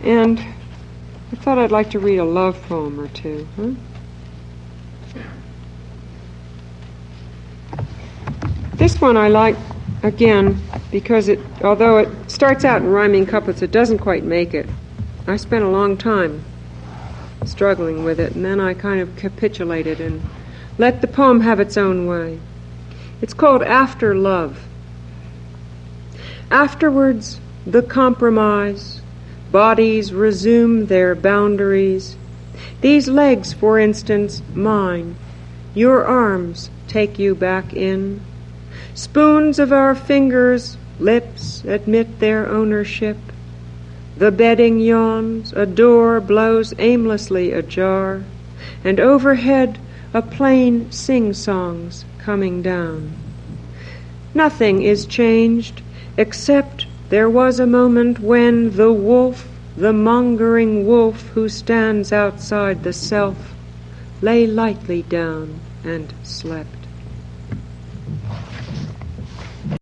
And I thought I'd like to read a love poem or two. This one I like, again, because although it starts out in rhyming couplets, it doesn't quite make it. I spent a long time struggling with it, and then I kind of capitulated and let the poem have its own way. It's called After Love. Afterwards, the compromise, bodies resume their boundaries. These legs, for instance, mine, your arms take you back in. Spoons of our fingers, lips admit their ownership. The bedding yawns, a door blows aimlessly ajar, and overhead a plane sing-songs coming down. Nothing is changed, except there was a moment when the wolf, the mongering wolf who stands outside the self, lay lightly down and slept.